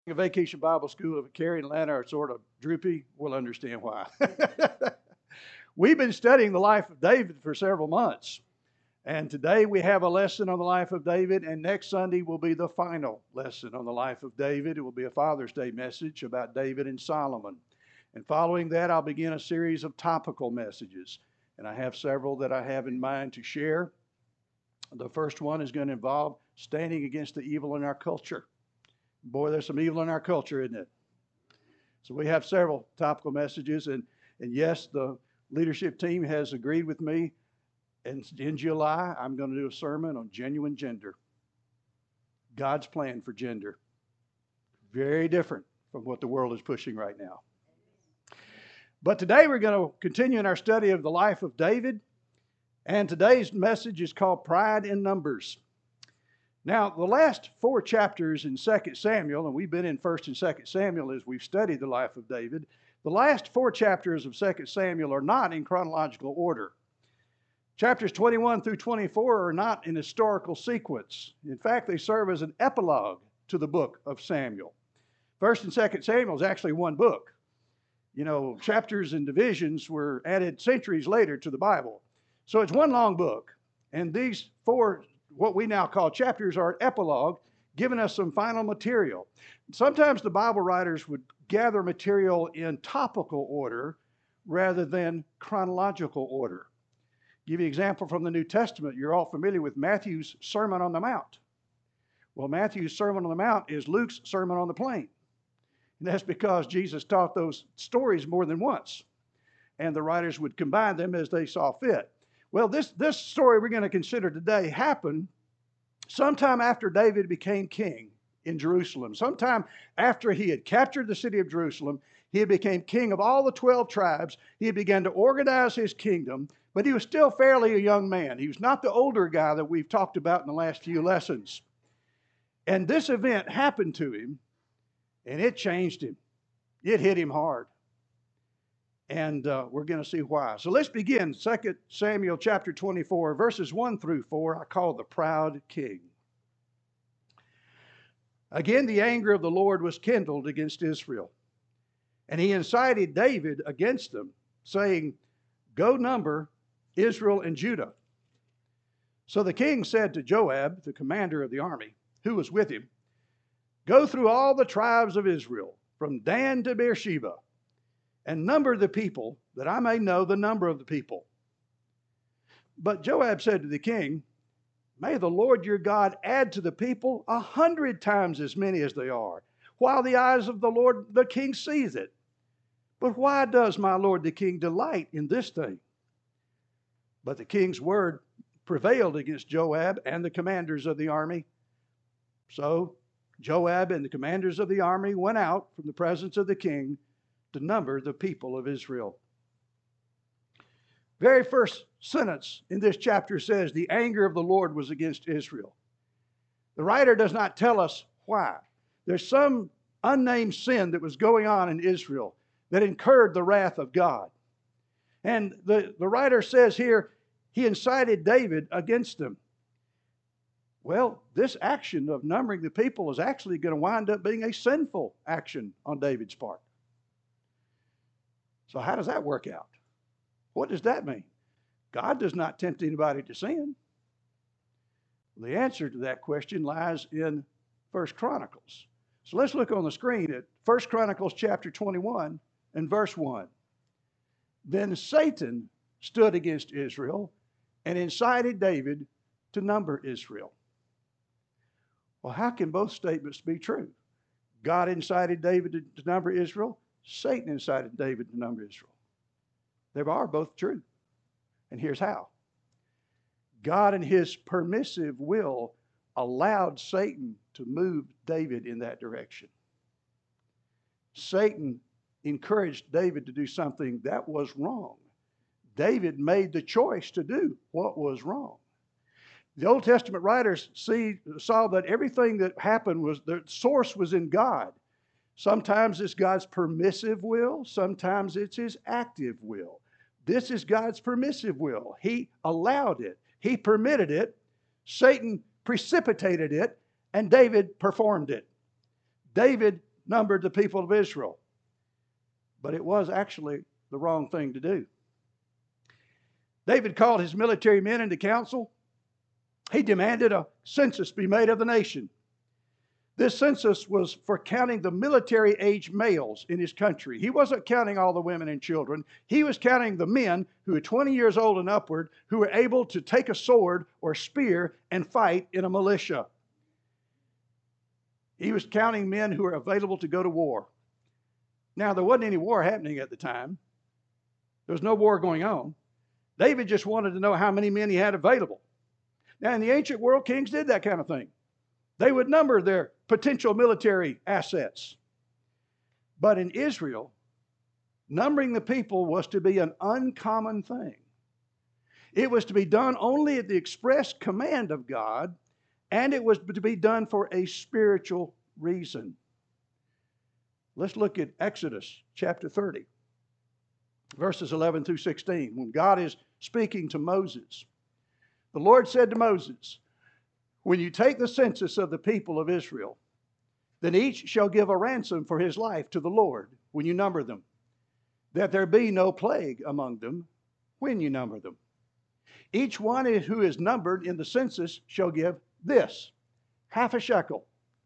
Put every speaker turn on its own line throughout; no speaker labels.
A vacation Bible school of Carrie and Atlanta are sort of droopy. We'll understand why. We've been studying the life of David for several months. And today we have a lesson on the life of David, and next Sunday will be the final lesson on the life of David. It will be a Father's Day message about David and Solomon. And following that, I'll begin a series of topical messages. And I have several that I have in mind to share. The first one is going to involve standing against the evil in our culture. Boy, there's some evil in our culture, isn't it? So we have several topical messages, and yes, the leadership team has agreed with me. And in July, I'm going to do a sermon on genuine gender. God's plan for gender. Very different from what the world is pushing right now. But today we're going to continue in our study of the life of David. And today's message is called Pride in Numbers. Now, the last 4 chapters in 2 Samuel, and we've been in 1 and 2 Samuel as we've studied the life of David, the last 4 chapters of 2 Samuel are not in chronological order. Chapters 21 through 24 are not in historical sequence. In fact, they serve as an epilogue to the book of Samuel. 1 and 2 Samuel is actually one book. You know, chapters and divisions were added centuries later to the Bible. So it's one long book. And these 4 what we now call chapters are an epilogue, giving us some final material. Sometimes the Bible writers would gather material in topical order rather than chronological order. Give you an example from the New Testament. You're all familiar with Matthew's Sermon on the Mount. Well, Matthew's Sermon on the Mount is Luke's Sermon on the Plain. And that's because Jesus taught those stories more than once. And the writers would combine them as they saw fit. Well, this story we're going to consider today happened sometime after David became king in Jerusalem. Sometime after he had captured the city of Jerusalem, he had become king of all the 12 tribes. He had begun to organize his kingdom, but he was still fairly a young man. He was not the older guy that we've talked about in the last few lessons. And this event happened to him, and it changed him. It hit him hard. And we're going to see why. So let's begin 2 Samuel chapter 24, verses 1 through 4. I call the proud king. Again, the anger of the Lord was kindled against Israel. And he incited David against them, saying, "Go number Israel and Judah." So the king said to Joab, the commander of the army, who was with him, "Go through all the tribes of Israel, from Dan to Beersheba, and number the people, that I may know the number of the people." But Joab said to the king, "May the Lord your God add to the people 100 times as many as they are, while the eyes of the Lord the king sees it. But why does my lord the king delight in this thing?" But the king's word prevailed against Joab and the commanders of the army. So Joab and the commanders of the army went out from the presence of the king to number the people of Israel. Very first sentence in this chapter says, the anger of the Lord was against Israel. The writer does not tell us why. There's some unnamed sin that was going on in Israel that incurred the wrath of God. And the writer says here, he incited David against them. Well, this action of numbering the people is actually going to wind up being a sinful action on David's part. So how does that work out? What does that mean? God does not tempt anybody to sin. The answer to that question lies in 1 Chronicles. So let's look on the screen at 1 Chronicles chapter 21 and verse 1. Then Satan stood against Israel and incited David to number Israel. Well, how can both statements be true? God incited David to number Israel. Satan incited David to number Israel. They are both true. And here's how. God in his permissive will allowed Satan to move David in that direction. Satan encouraged David to do something that was wrong. David made the choice to do what was wrong. The Old Testament writers saw that everything that happened was, the source was in God. Sometimes it's God's permissive will. Sometimes it's his active will. This is God's permissive will. He allowed it. He permitted it. Satan precipitated it, and David performed it. David numbered the people of Israel. But it was actually the wrong thing to do. David called his military men into council. He demanded a census be made of the nation. This census was for counting the military-age males in his country. He wasn't counting all the women and children. He was counting the men who were 20 years old and upward who were able to take a sword or spear and fight in a militia. He was counting men who were available to go to war. Now, there wasn't any war happening at the time. There was no war going on. David just wanted to know how many men he had available. Now, in the ancient world, kings did that kind of thing. They would number their potential military assets. But in Israel, numbering the people was to be an uncommon thing. It was to be done only at the express command of God, and it was to be done for a spiritual reason. Let's look at Exodus chapter 30, verses 11 through 16, when God is speaking to Moses. The Lord said to Moses, "When you take the census of the people of Israel, then each shall give a ransom for his life to the Lord when you number them, that there be no plague among them when you number them. Each one who is numbered in the census shall give this, half a shekel,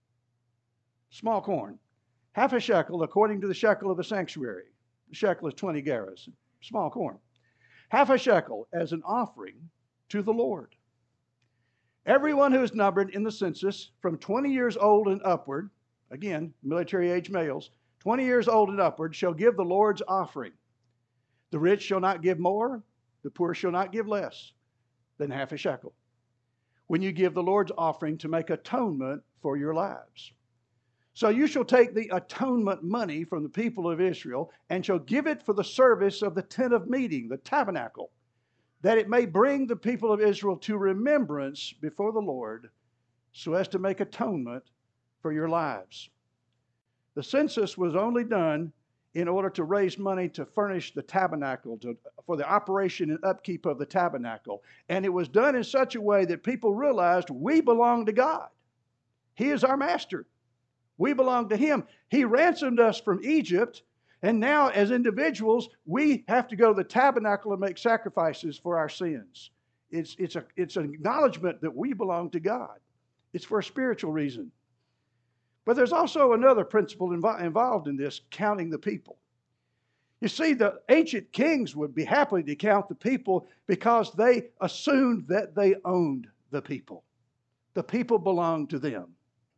small corn, half a shekel according to the shekel of the sanctuary." The shekel is 20 gerahs, small corn. Half a shekel as an offering to the Lord. Everyone who is numbered in the census from 20 years old and upward, again, military age males, 20 years old and upward, shall give the Lord's offering. The rich shall not give more, the poor shall not give less than half a shekel, when you give the Lord's offering to make atonement for your lives. So you shall take the atonement money from the people of Israel and shall give it for the service of the tent of meeting, the tabernacle, that it may bring the people of Israel to remembrance before the Lord, so as to make atonement for your lives. The census was only done in order to raise money to furnish the tabernacle, for the operation and upkeep of the tabernacle. And it was done in such a way that people realized we belong to God. He is our master. We belong to Him. He ransomed us from Egypt, and now as individuals, we have to go to the tabernacle and make sacrifices for our sins. It's an acknowledgement that we belong to God. It's for a spiritual reason. But there's also another principle involved in this, counting the people. You see, the ancient kings would be happy to count the people because they assumed that they owned the people. The people belonged to them.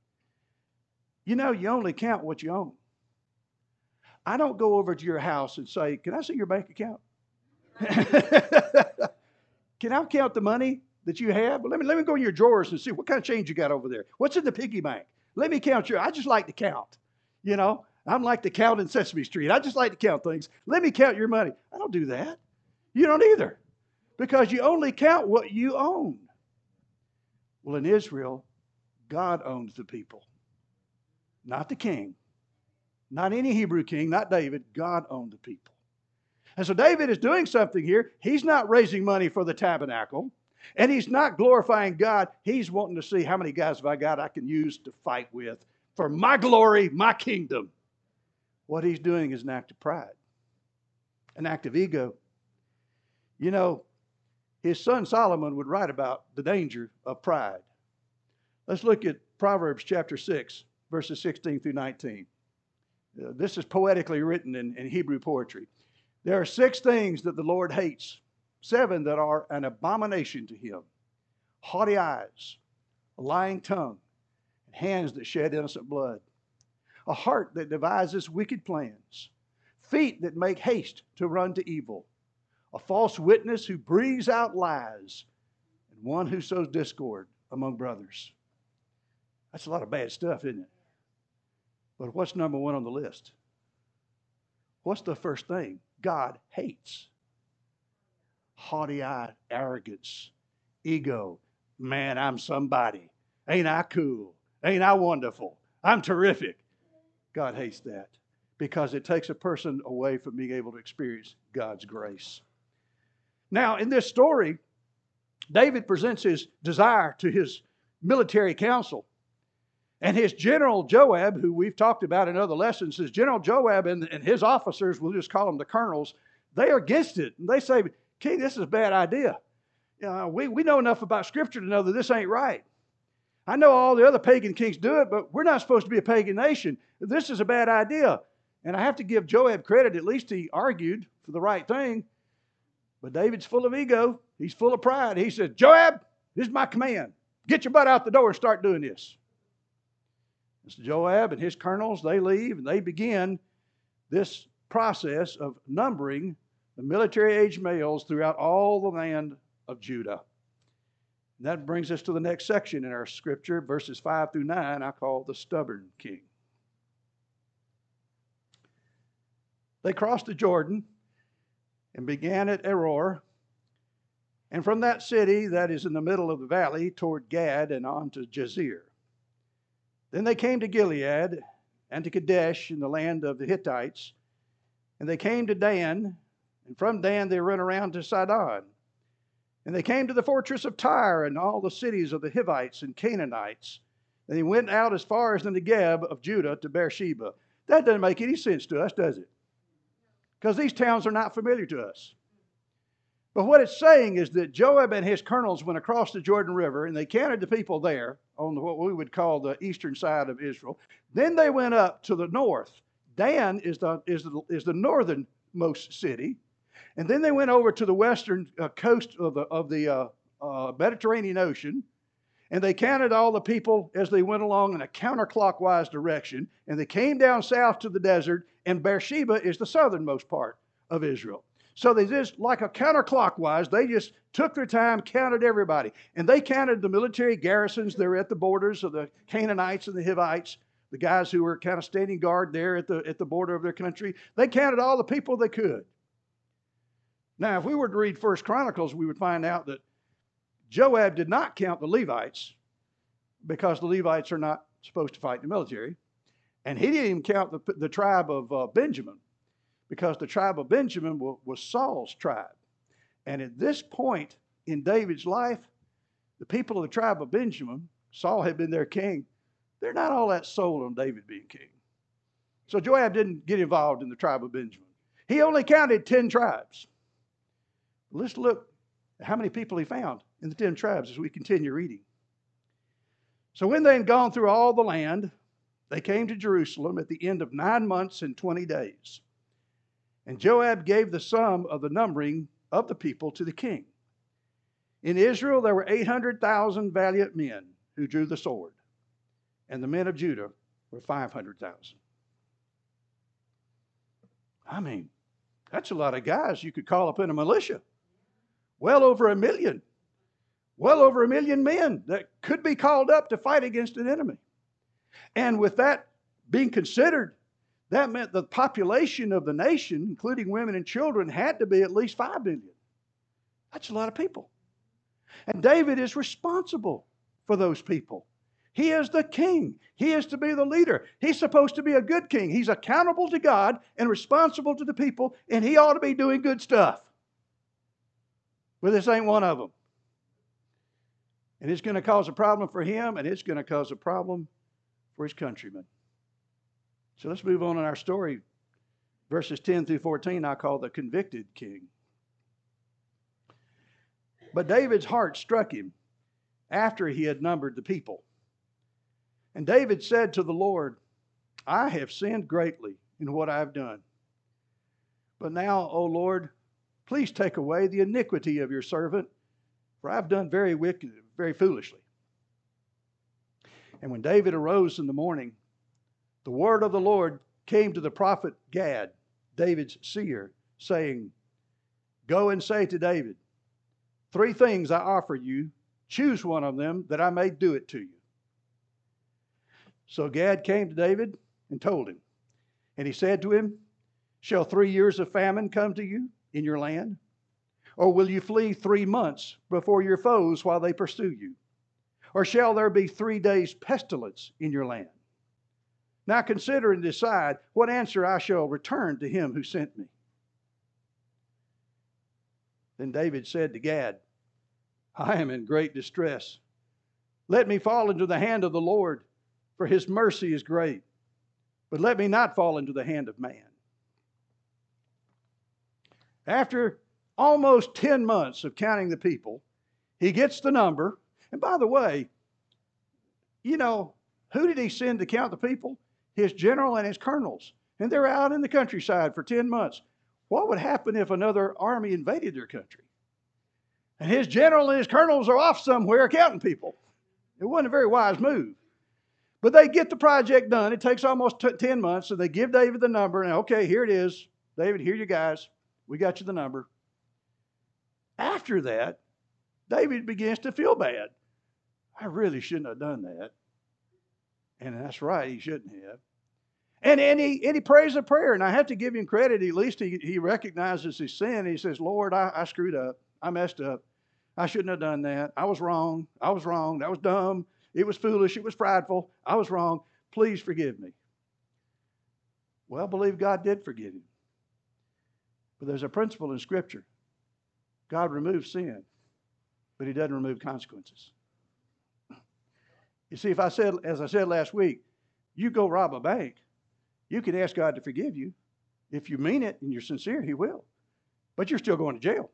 You know, you only count what you own. I don't go over to your house and say, "Can I see your bank account?" Can I count the money that you have? Well, let me go in your drawers and see what kind of change you got over there. What's in the piggy bank? Let me count I just like to count. You know, I'm like to count in Sesame Street. I just like to count things. Let me count your money. I don't do that. You don't either. Because you only count what you own. Well, in Israel, God owns the people. Not the king. Not any Hebrew king, not David. God owned the people. And so David is doing something here. He's not raising money for the tabernacle. And he's not glorifying God. He's wanting to see how many guys have I got I can use to fight with for my glory, my kingdom. What he's doing is an act of pride, an act of ego. You know, his son Solomon would write about the danger of pride. Let's look at Proverbs chapter 6, verses 16 through 19. This is poetically written in Hebrew poetry. There are 6 things that the Lord hates, 7 that are an abomination to Him: haughty eyes, a lying tongue, and hands that shed innocent blood, a heart that devises wicked plans, feet that make haste to run to evil, a false witness who breathes out lies, and one who sows discord among brothers. That's a lot of bad stuff, isn't it? But what's number 1 on the list? What's the first thing God hates? Haughty-eyed arrogance, ego. Man, I'm somebody. Ain't I cool? Ain't I wonderful? I'm terrific. God hates that because it takes a person away from being able to experience God's grace. Now, in this story, David presents his desire to his military council. And his general Joab, who we've talked about in other lessons, his general Joab and his officers, we'll just call them the colonels, they are against it. And they say, King, this is a bad idea. We know enough about Scripture to know that this ain't right. I know all the other pagan kings do it, but we're not supposed to be a pagan nation. This is a bad idea. And I have to give Joab credit. At least he argued for the right thing. But David's full of ego. He's full of pride. He said, Joab, this is my command. Get your butt out the door and start doing this. So Joab and his colonels, they leave and they begin this process of numbering the military-age males throughout all the land of Judah. And that brings us to the next section in our scripture, verses 5 through 9, I call the stubborn king. They crossed the Jordan and began at Aror, and from that city that is in the middle of the valley toward Gad and on to Jazer. Then they came to Gilead and to Kadesh in the land of the Hittites, and they came to Dan, and from Dan they went around to Sidon. And they came to the fortress of Tyre and all the cities of the Hivites and Canaanites. And they went out as far as the Negeb of Judah to Beersheba. That doesn't make any sense to us, does it? Because these towns are not familiar to us. But what it's saying is that Joab and his colonels went across the Jordan River and they counted the people there on what we would call the eastern side of Israel. Then they went up to the north. Dan is the northernmost city. And then they went over to the western coast of the Mediterranean Ocean. And they counted all the people as they went along in a counterclockwise direction. And they came down south to the desert. And Beersheba is the southernmost part of Israel. So they just, like a counterclockwise, they just took their time, counted everybody. And they counted the military garrisons that were at the borders of the Canaanites and the Hivites, the guys who were kind of standing guard there at the border of their country. They counted all the people they could. Now, if we were to read 1 Chronicles, we would find out that Joab did not count the Levites because the Levites are not supposed to fight in the military. And he didn't even count the tribe of Benjamin because the tribe of Benjamin was Saul's tribe. And at this point in David's life, the people of the tribe of Benjamin, Saul had been their king, they're not all that sold on David being king. So Joab didn't get involved in the tribe of Benjamin. He only counted 10 tribes. Let's look at how many people he found in the 10 tribes as we continue reading. So when they had gone through all the land, they came to Jerusalem at the end of 9 months and 20 days. And Joab gave the sum of the numbering of the people to the king. In Israel there were 800,000 valiant men who drew the sword, and the men of Judah were 500,000. I mean, that's a lot of guys you could call up in a militia. Well over 1 million. Well over 1 million men that could be called up to fight against an enemy. And with that being considered, that meant the population of the nation, including women and children, had to be at least 5 million. That's a lot of people. And David is responsible for those people. He is the king. He is to be the leader. He's supposed to be a good king. He's accountable to God and responsible to the people, and he ought to be doing good stuff. But this ain't one of them. And it's going to cause a problem for him, and it's going to cause a problem for his countrymen. So let's move on in our story. Verses 10 through 14 I call the convicted king. But David's heart struck him after he had numbered the people. And David said to the Lord, I have sinned greatly in what I have done. But now, O Lord, please take away the iniquity of your servant, for I have done very wicked, very foolishly. And when David arose in the morning, the word of the Lord came to the prophet Gad, David's seer, saying, Go and say to David, 3 things I offer you. Choose one of them that I may do it to you. So Gad came to David and told him. And he said to him, Shall 3 years of famine come to you in your land? Or will you flee 3 months before your foes while they pursue you? Or shall there be 3 days pestilence in your land? Now consider and decide what answer I shall return to him who sent me. Then David said to Gad, I am in great distress. Let me fall into the hand of the Lord, for his mercy is great. But let me not fall into the hand of man. After almost 10 months of counting the people, he gets the number. And by the way, you know, who did he send to count the people? His general and his colonels. And they're out in the countryside for 10 months. What would happen if another army invaded their country? And his general and his colonels are off somewhere counting people. It wasn't a very wise move. But they get the project done. It takes almost 10 months. So they give David the number. And okay, here it is. David, here you guys. We got you the number. After that, David begins to feel bad. I really shouldn't have done that. And that's right, he shouldn't have. And he prays a prayer. And I have to give him credit. At least he recognizes his sin. He says, Lord, I screwed up. I messed up. I shouldn't have done that. I was wrong. I was wrong. That was dumb. It was foolish. It was prideful. I was wrong. Please forgive me. Well, I believe God did forgive him. But there's a principle in Scripture. God removes sin, but he doesn't remove consequences. You see, as I said last week, you go rob a bank, you can ask God to forgive you. If you mean it and you're sincere, he will. But you're still going to jail.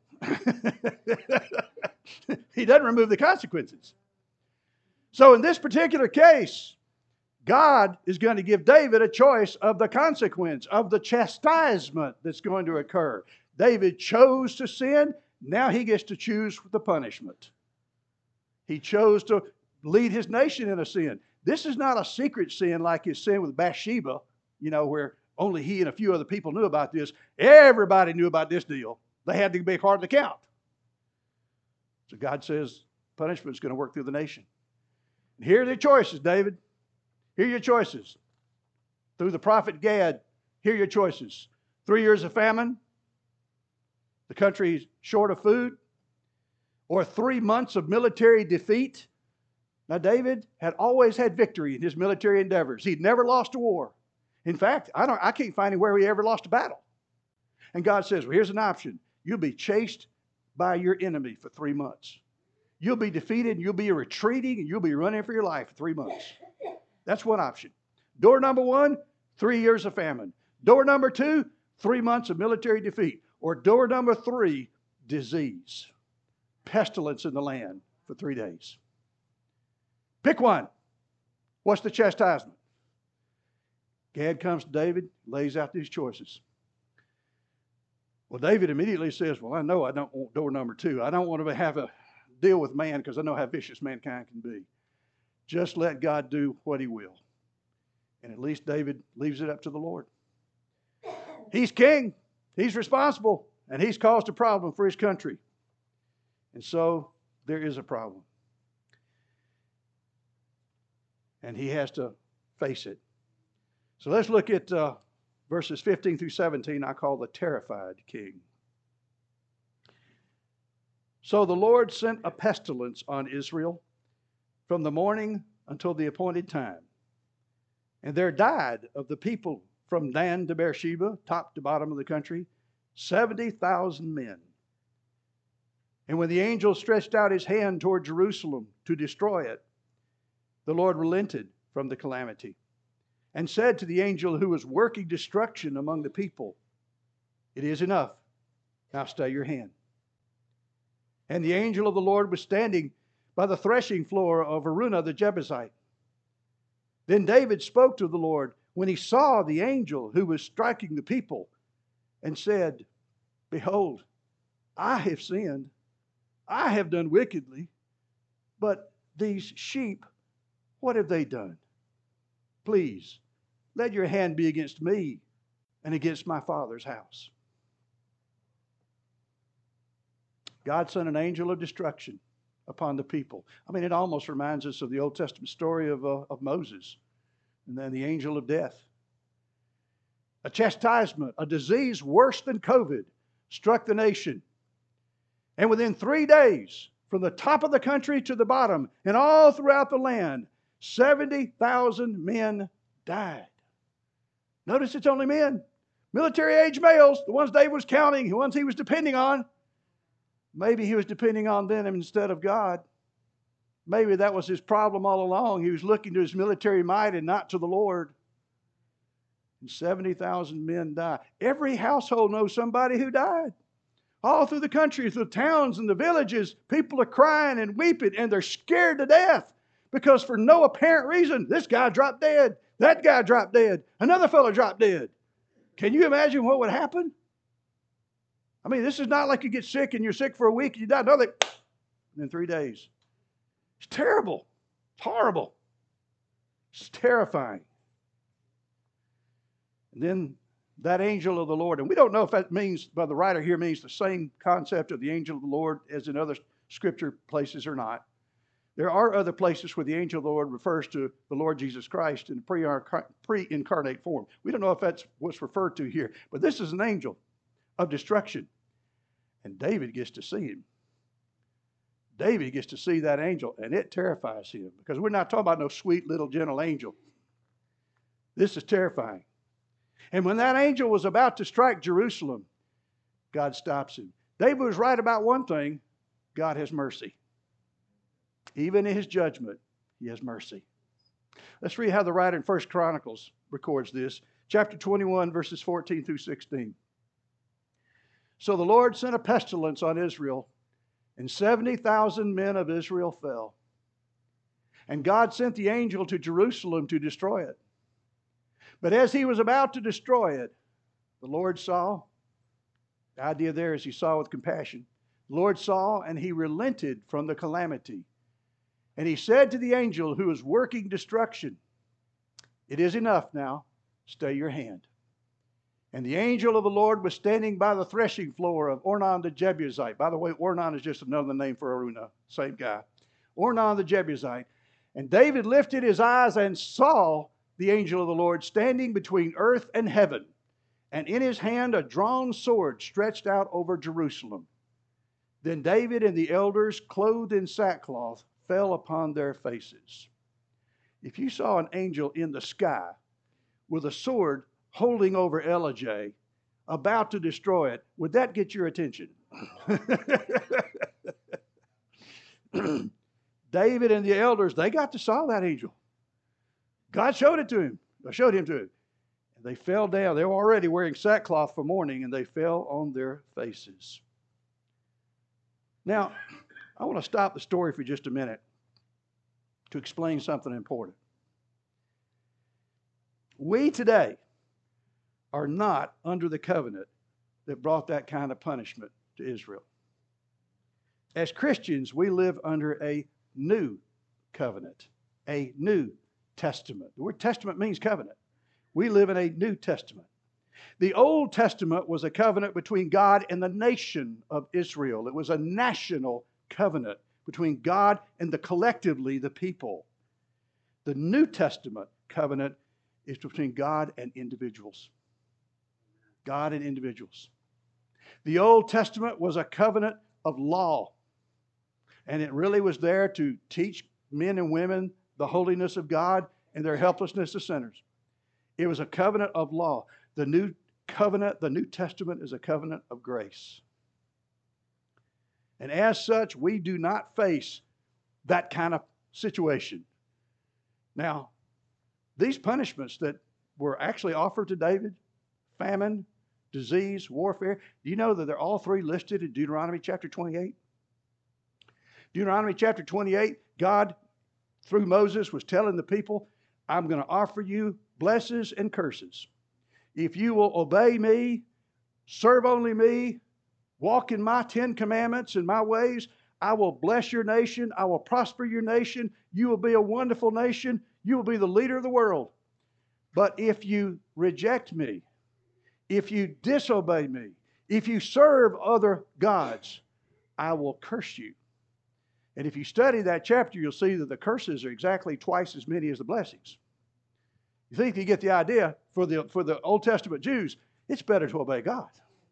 He doesn't remove the consequences. So in this particular case, God is going to give David a choice of the consequence, of the chastisement that's going to occur. David chose to sin. Now he gets to choose the punishment. He chose to lead his nation in a sin. This is not a secret sin like his sin with Bathsheba, where only he and a few other people knew about this. Everybody knew about this deal. They had to be hard to count. So God says punishment is going to work through the nation. And here are the choices, David. Here are your choices. Through the prophet Gad, here are your choices. 3 years of famine, the country short of food, or 3 months of military defeat. Now, David had always had victory in his military endeavors. He'd never lost a war. In fact, I can't find anywhere he ever lost a battle. And God says, well, here's an option. You'll be chased by your enemy for 3 months. You'll be defeated, and you'll be retreating, and you'll be running for your life for 3 months. That's one option. Door number 1, 3 years of famine. Door number 2, 3 months of military defeat. Or door number 3, disease. Pestilence in the land for 3 days. Pick one. What's the chastisement? Gad comes to David, lays out these choices. Well, David immediately says, well, I know I don't want door number 2. I don't want to have a deal with man because I know how vicious mankind can be. Just let God do what he will. And at least David leaves it up to the Lord. He's king. He's responsible. And he's caused a problem for his country. And so there is a problem. And he has to face it. So let's look at verses 15 through 17, I call the terrified king. So the Lord sent a pestilence on Israel from the morning until the appointed time. And there died of the people from Dan to Beersheba, top to bottom of the country, 70,000 men. And when the angel stretched out his hand toward Jerusalem to destroy it, the Lord relented from the calamity and said to the angel who was working destruction among the people, it is enough. Now stay your hand. And the angel of the Lord was standing by the threshing floor of Araunah the Jebusite. Then David spoke to the Lord when he saw the angel who was striking the people and said, behold, I have sinned. I have done wickedly. But these sheep, what have they done? Please, let your hand be against me and against my father's house. God sent an angel of destruction upon the people. I mean, it almost reminds us of the Old Testament story of Moses and then the angel of death. A chastisement, a disease worse than COVID struck the nation. And within 3 days, from the top of the country to the bottom and all throughout the land, 70,000 men died. Notice it's only men. Military age males, the ones David was counting, the ones he was depending on. Maybe he was depending on them instead of God. Maybe that was his problem all along. He was looking to his military might and not to the Lord. And 70,000 men died. Every household knows somebody who died. All through the country, through the towns and the villages, people are crying and weeping, and they're scared to death because for no apparent reason, this guy dropped dead, that guy dropped dead, another fellow dropped dead. Can you imagine what would happen? I mean, this is not like you get sick and you're sick for a week and you die. No, in 3 days. It's terrible. It's horrible. It's terrifying. And then that angel of the Lord, and we don't know if that means, by the writer here, means the same concept of the angel of the Lord as in other scripture places or not. There are other places where the angel of the Lord refers to the Lord Jesus Christ in pre-incarnate form. We don't know if that's what's referred to here, but this is an angel of destruction. And David gets to see him. David gets to see that angel, and it terrifies him because we're not talking about no sweet little gentle angel. This is terrifying. And when that angel was about to strike Jerusalem, God stops him. David was right about one thing: God has mercy. Even in his judgment, he has mercy. Let's read how the writer in 1 Chronicles records this. Chapter 21, verses 14 through 16. So the Lord sent a pestilence on Israel, and 70,000 men of Israel fell. And God sent the angel to Jerusalem to destroy it. But as he was about to destroy it, the Lord saw. The idea there is he saw with compassion. The Lord saw, and he relented from the calamity. And he said to the angel who was working destruction, "It is enough now. Stay your hand." And the angel of the Lord was standing by the threshing floor of Ornan the Jebusite. By the way, Ornan is just another name for Araunah, same guy. Ornan the Jebusite. And David lifted his eyes and saw the angel of the Lord standing between earth and heaven, and in his hand a drawn sword stretched out over Jerusalem. Then David and the elders, clothed in sackcloth, fell upon their faces. If you saw an angel in the sky with a sword holding over Elijah, about to destroy it, would that get your attention? David and the elders, they got to saw that angel. God showed it to him. Or showed him to him. And they fell down. They were already wearing sackcloth for mourning, and they fell on their faces. Now, I want to stop the story for just a minute to explain something important. We today are not under the covenant that brought that kind of punishment to Israel. As Christians, we live under a new covenant, a new testament. The word testament means covenant. We live in a New Testament. The Old Testament was a covenant between God and the nation of Israel. It was a national covenant between God and collectively the people. The New Testament covenant is between God and individuals. God and individuals. The Old Testament was a covenant of law, and it really was there to teach men and women the holiness of God and their helplessness as sinners. It was a covenant of law. The New Covenant, the New Testament, is a covenant of grace. And as such, we do not face that kind of situation. Now, these punishments that were actually offered to David, famine, disease, warfare, do you know that they're all three listed in Deuteronomy chapter 28? Deuteronomy chapter 28, God, through Moses, was telling the people, I'm going to offer you blessings and curses. If you will obey me, serve only me, walk in my 10 commandments and my ways, I will bless your nation. I will prosper your nation. You will be a wonderful nation. You will be the leader of the world. But if you reject me, if you disobey me, if you serve other gods, I will curse you. And if you study that chapter, you'll see that the curses are exactly twice as many as the blessings. You think you get the idea? For the Old Testament Jews, it's better to obey God.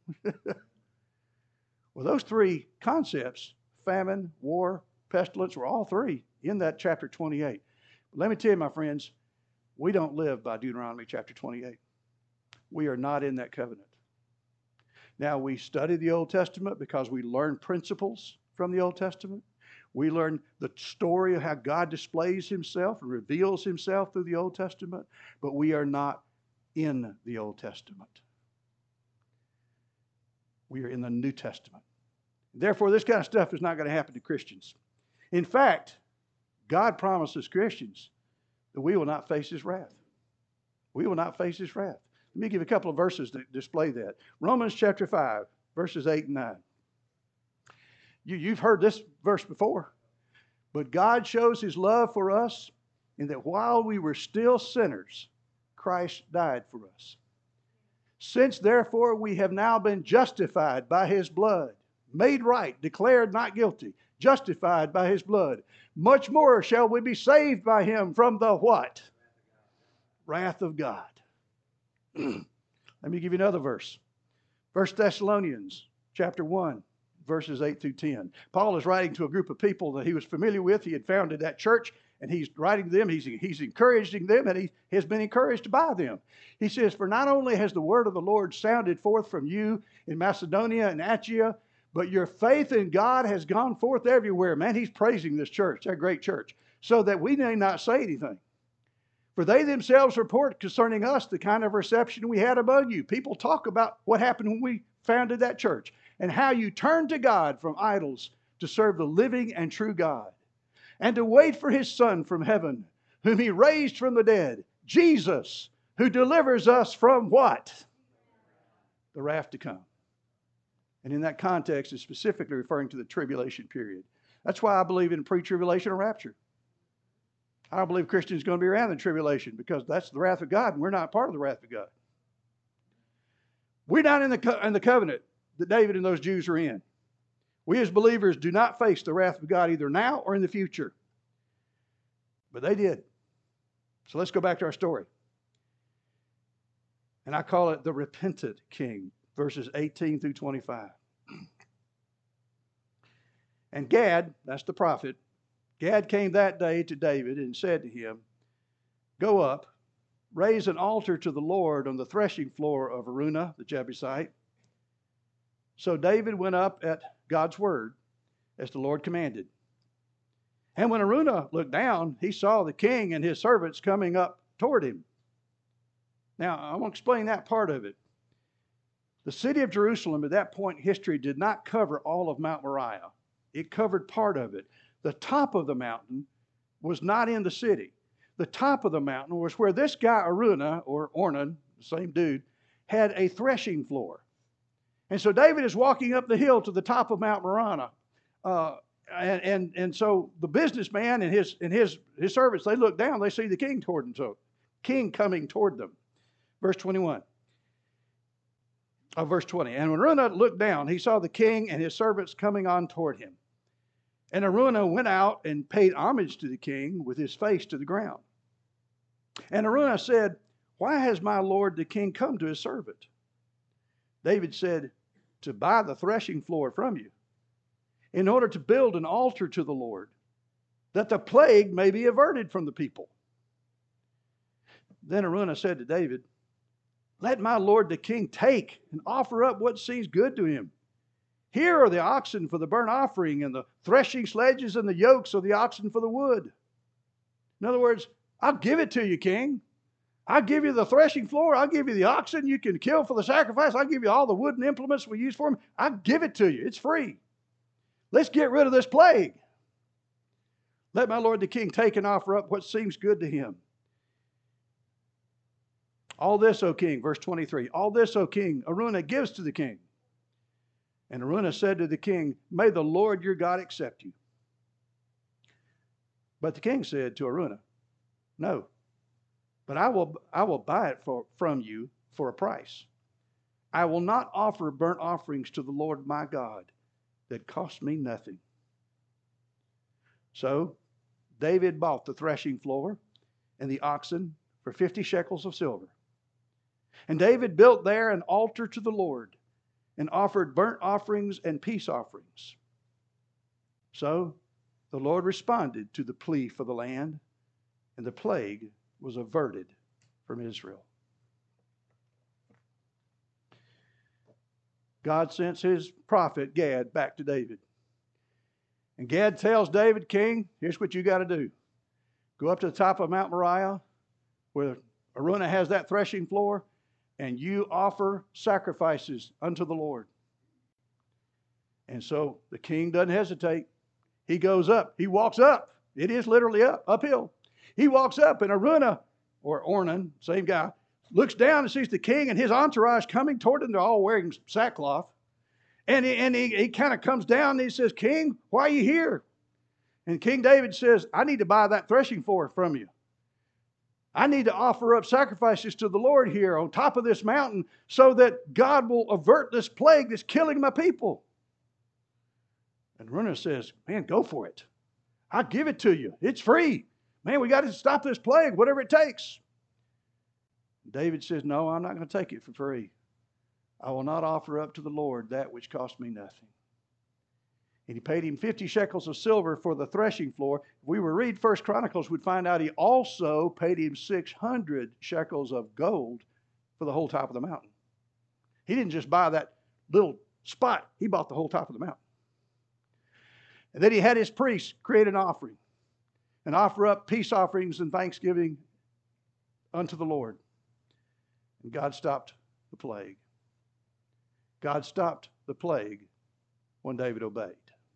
Well, those three concepts, famine, war, pestilence, were all three in that chapter 28. But let me tell you, my friends, we don't live by Deuteronomy chapter 28. We are not in that covenant. Now, we study the Old Testament because we learn principles from the Old Testament. We learn the story of how God displays himself and reveals himself through the Old Testament, but we are not in the Old Testament. We are in the New Testament. Therefore, this kind of stuff is not going to happen to Christians. In fact, God promises Christians that we will not face his wrath. We will not face his wrath. Let me give a couple of verses that display that. Romans chapter 5, verses 8 and 9. You've heard this verse before. But God shows his love for us in that while we were still sinners, Christ died for us. Since therefore we have now been justified by his blood, made right, declared not guilty, justified by his blood, much more shall we be saved by him from the what? Wrath of God. Let me give you another verse. 1 Thessalonians chapter 1, verses 8 through 10. Paul is writing to a group of people that he was familiar with. He had founded that church, and he's writing to them. He's encouraging them, and he has been encouraged by them. He says, for not only has the word of the Lord sounded forth from you in Macedonia and Achaia, but your faith in God has gone forth everywhere. Man, he's praising this church, that great church, so that we may not say anything. For they themselves report concerning us the kind of reception we had among you. People talk about what happened when we founded that church and how you turned to God from idols to serve the living and true God and to wait for his Son from heaven, whom he raised from the dead, Jesus, who delivers us from what? The wrath to come. And in that context, it's specifically referring to the tribulation period. That's why I believe in pre-tribulation and rapture. I don't believe Christians are going to be around in tribulation because that's the wrath of God, and we're not part of the wrath of God. We're not in the covenant that David and those Jews are in. We as believers do not face the wrath of God either now or in the future. But they did. So let's go back to our story. And I call it the repentant king, verses 18 through 25. And Gad, that's the prophet, Gad came that day to David and said to him, go up, raise an altar to the Lord on the threshing floor of Araunah, the Jebusite. So David went up at God's word, as the Lord commanded. And when Araunah looked down, he saw the king and his servants coming up toward him. Now, I want to explain that part of it. The city of Jerusalem at that point in history did not cover all of Mount Moriah. It covered part of it. The top of the mountain was not in the city. The top of the mountain was where this guy Araunah, or Ornan, the same dude, had a threshing floor. And so David is walking up the hill to the top of Mount Moriah. And so the businessman and his servants, they look down, they see the king toward them. So king coming toward them. Verse 21. Verse 20. And when Araunah looked down, he saw the king and his servants coming on toward him. And Araunah went out and paid homage to the king with his face to the ground. And Araunah said, why has my lord the king come to his servant? David said, to buy the threshing floor from you, in order to build an altar to the Lord, that the plague may be averted from the people. Then Araunah said to David, let my lord the king take and offer up what seems good to him. Here are the oxen for the burnt offering, and the threshing sledges and the yokes of the oxen for the wood. In other words, I'll give it to you, king. I'll give you the threshing floor. I'll give you the oxen you can kill for the sacrifice. I'll give you all the wooden implements we use for them. I'll give it to you. It's free. Let's get rid of this plague. Let my lord the king take and offer up what seems good to him. All this, O king, verse 23, all this, O king, Araunah gives to the king. And Araunah said to the king, may the Lord your God accept you. But the king said to Araunah, no, but I will buy it from you for a price. I will not offer burnt offerings to the Lord my God that cost me nothing. So David bought the threshing floor and the oxen for 50 shekels of silver. And David built there an altar to the Lord and offered burnt offerings and peace offerings. So the Lord responded to the plea for the land, and the plague was averted from Israel. God sends his prophet Gad back to David. And Gad tells David, King, here's what you got to do. Go up to the top of Mount Moriah, where Araunah has that threshing floor, and you offer sacrifices unto the Lord. And so the king doesn't hesitate. He goes up. He walks up. It is literally uphill. He walks up, and Araunah, or Ornan, same guy, looks down and sees the king and his entourage coming toward him. They're all wearing sackcloth. And he kind of comes down and he says, King, why are you here? And King David says, I need to buy that threshing floor from you. I need to offer up sacrifices to the Lord here on top of this mountain so that God will avert this plague that's killing my people. And Araunah says, man, go for it. I'll give it to you. It's free. Man, we got to stop this plague, whatever it takes. David says, no, I'm not going to take it for free. I will not offer up to the Lord that which cost me nothing. And he paid him 50 shekels of silver for the threshing floor. If we were to read 1 Chronicles, we'd find out he also paid him 600 shekels of gold for the whole top of the mountain. He didn't just buy that little spot. He bought the whole top of the mountain. And then he had his priests create an offering and offer up peace offerings and thanksgiving unto the Lord. And God stopped the plague. God stopped the plague when David obeyed.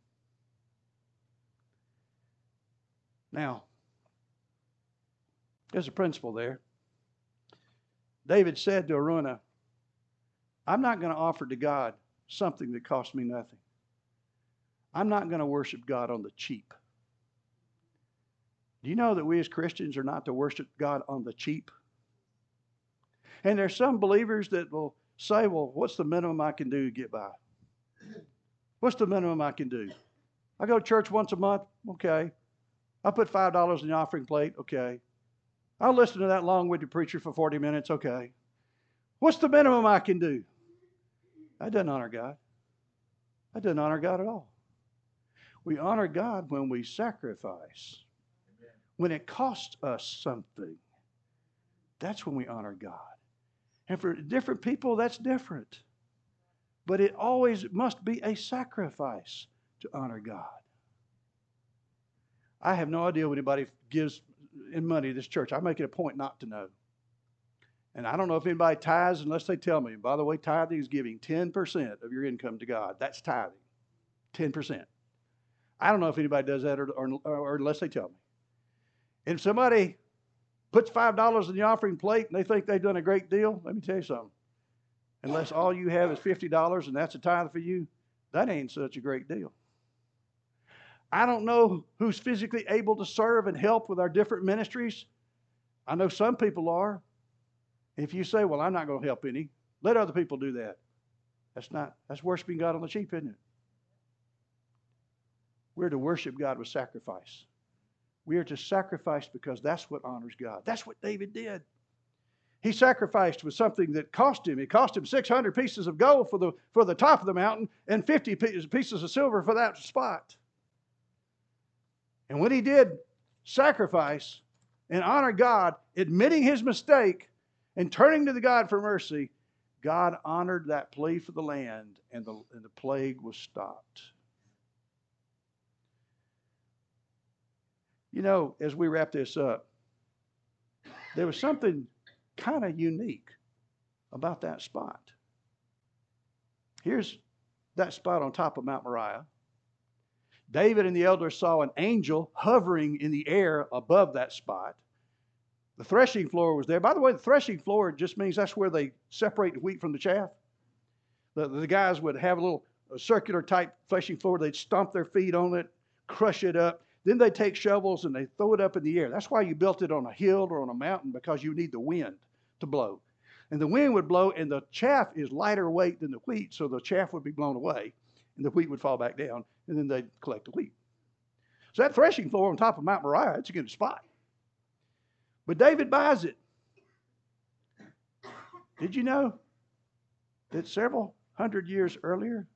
Now, there's a principle there. David said to Araunah, I'm not going to offer to God something that costs me nothing. I'm not going to worship God on the cheap. Do you know that we as Christians are not to worship God on the cheap? And there's some believers that will say, well, what's the minimum I can do to get by? What's the minimum I can do? I go to church once a month. Okay. I put $5 in the offering plate. Okay. I'll listen to that long-winded preacher for 40 minutes. Okay. What's the minimum I can do? That doesn't honor God. That doesn't honor God at all. We honor God when we sacrifice. When it costs us something. That's when we honor God. And for different people, that's different. But it always must be a sacrifice to honor God. I have no idea what anybody gives in money to this church. I make it a point not to know. And I don't know if anybody tithes unless they tell me. By the way, tithing is giving 10% of your income to God. That's tithing. 10%. I don't know if anybody does that or unless they tell me. And if somebody puts $5 in the offering plate and they think they've done a great deal, let me tell you something. Unless all you have is $50 and that's a tithe for you, that ain't such a great deal. I don't know who's physically able to serve and help with our different ministries. I know some people are. If you say, well, I'm not going to help any, let other people do that. That's worshiping God on the cheap, isn't it? We're to worship God with sacrifice. We are to sacrifice because that's what honors God. That's what David did. He sacrificed with something that cost him. It cost him 600 pieces of gold for the top of the mountain and 50 pieces of silver for that spot. And when he did sacrifice and honor God, admitting his mistake and turning to the God for mercy, God honored that plea for the land and the plague was stopped. You know, as we wrap this up, there was something kind of unique about that spot. Here's that spot on top of Mount Moriah. David and the elders saw an angel hovering in the air above that spot. The threshing floor was there. By the way, the threshing floor just means that's where they separate the wheat from the chaff. The guys would have a circular type threshing floor. They'd stomp their feet on it, crush it up. Then they take shovels and they throw it up in the air. That's why you built it on a hill or on a mountain, because you need the wind to blow. And the wind would blow, and the chaff is lighter weight than the wheat, so the chaff would be blown away, and the wheat would fall back down, and then they'd collect the wheat. So that threshing floor on top of Mount Moriah, it's a good spot. But David buys it. Did you know that several hundred years earlier,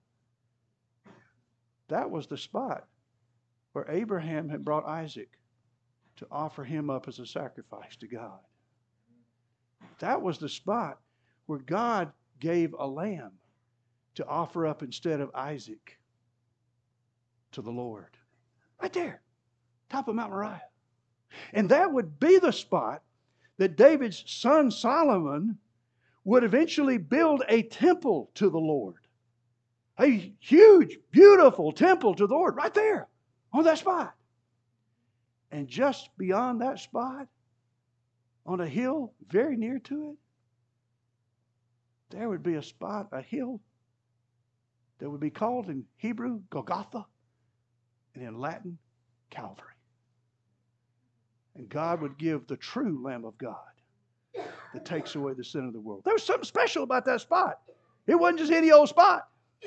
that was the spot where Abraham had brought Isaac to offer him up as a sacrifice to God? That was the spot where God gave a lamb to offer up instead of Isaac to the Lord. Right there, top of Mount Moriah. And that would be the spot that David's son Solomon would eventually build a temple to the Lord. A huge, beautiful temple to the Lord right there on that spot. And just beyond that spot, on a hill very near to it, there would be a spot, a hill, that would be called in Hebrew Golgotha and in Latin Calvary. And God would give the true Lamb of God that takes away the sin of the world. There was something special about that spot. It wasn't just any old spot.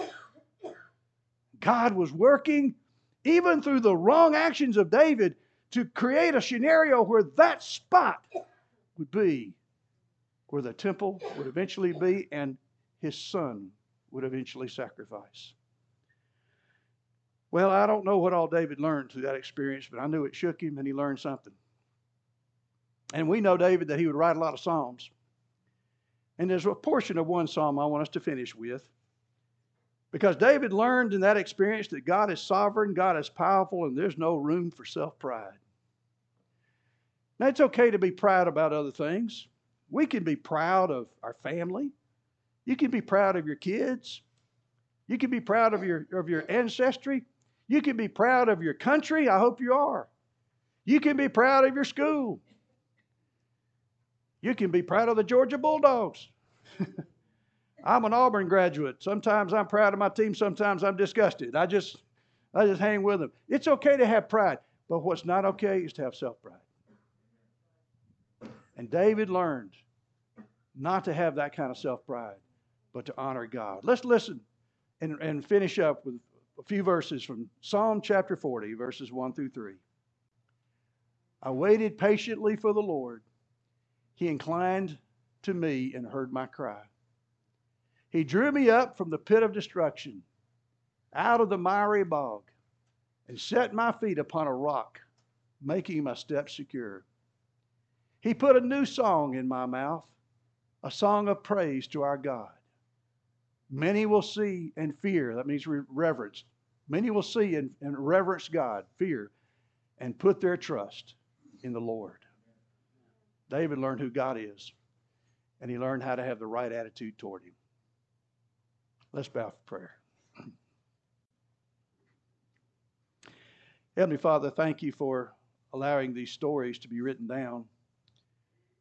God was working even through the wrong actions of David to create a scenario where that spot would be where the temple would eventually be and his son would eventually sacrifice. Well, I don't know what all David learned through that experience, but I knew it shook him and he learned something. And we know David that he would write a lot of psalms. And there's a portion of one psalm I want us to finish with. Because David learned in that experience that God is sovereign, God is powerful, and there's no room for self-pride. Now, it's okay to be proud about other things. We can be proud of our family. You can be proud of your kids. You can be proud of your ancestry. You can be proud of your country. I hope you are. You can be proud of your school. You can be proud of the Georgia Bulldogs. I'm an Auburn graduate. Sometimes I'm proud of my team. Sometimes I'm disgusted. I just hang with them. It's okay to have pride. But what's not okay is to have self-pride. And David learned not to have that kind of self-pride, but to honor God. Let's listen and finish up with a few verses from Psalm chapter 40, verses 1 through 3. I waited patiently for the Lord. He inclined to me and heard my cry. He drew me up from the pit of destruction, out of the miry bog, and set my feet upon a rock, making my steps secure. He put a new song in my mouth, a song of praise to our God. Many will see and fear, that means reverence. Many will see and reverence God, fear, and put their trust in the Lord. David learned who God is, and he learned how to have the right attitude toward him. Let's bow for prayer. Heavenly Father, thank you for allowing these stories to be written down.